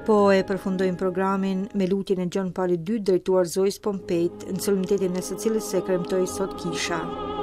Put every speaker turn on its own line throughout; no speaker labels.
Po e përfundojmë programin me lutjen e Gjon Pauli II, drejtuar Zois Pompejt, në solemnitetin e së cilës se kremtoi sot kisha.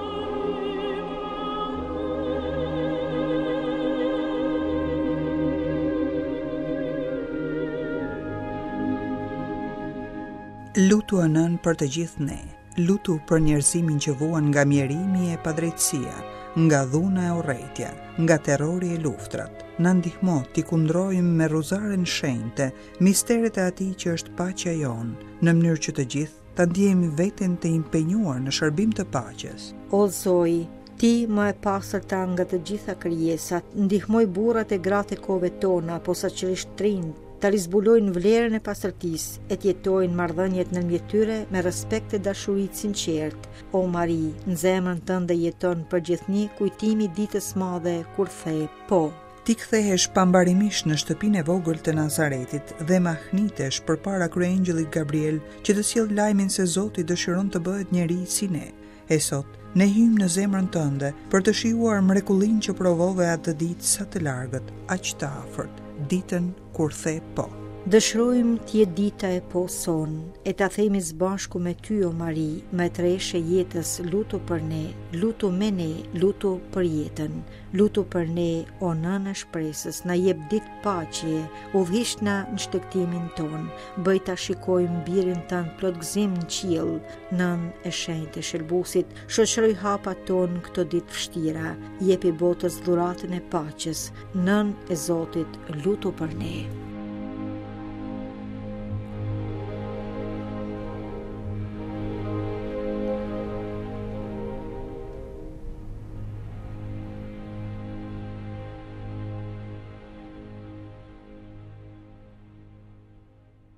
Lutu Anën për të gjithë ne, lutu për njerëzimin që vuan nga mjerimi e padrejtësia, nga dhuna e urrejtja, nga terrori e luftrat. Na ndihmo t'i kundrojmë me ruzaren shenjte misteret e atij që është paqja jonë, në mënyrë që të gjithë ta ndjejmë veten të impenjuar në shërbim të paqes.
O Zoj, Ti më e pastërta nga të gjitha krijesat, ndihmoj burrat e gratë e kohëve tona, posaçërisht trinj, ta rizbulojnë vlerën e pastërtisë e t'jetojnë marrëdhëniet ndërmjet tyre me respekt e dashuri të sinqert. O Mari, në zemrën tënde jeton përgjithëni kujtimi i ditës madhe kur the po.
Ti kthehesh pambarimisht në shtëpinë e vogël të Nazaretit dhe mahnitesh përpara kryengjëllit Gabriel që të sjell lajmin se Zoti dëshiron të bëhet njeri si ne. E sot, ne hymë në zemrën tënde për të shijuar mrekullinë që provove atë ditë sa të largët, aq të afërt, ditën kur the po.
Dëshirojmë t'jetë dita e po son, e ta themi së bashku me ty, o Mari, Mbretëreshe e jetës, lutu për ne, lutu me ne, lutu për jetën, lutu për ne, o Nënë e shpresës, na jep ditë paqe, udhëhiqna në shtektimin ton, bëj ta shikojmë birin tënd plot gëzim në qiell, Nënë e shenjtë e shëlbusit, shoqëroj hapat ton këto ditë vështira, jepi botës dhuratën e paqes, Nënë e Zotit, lutu për ne.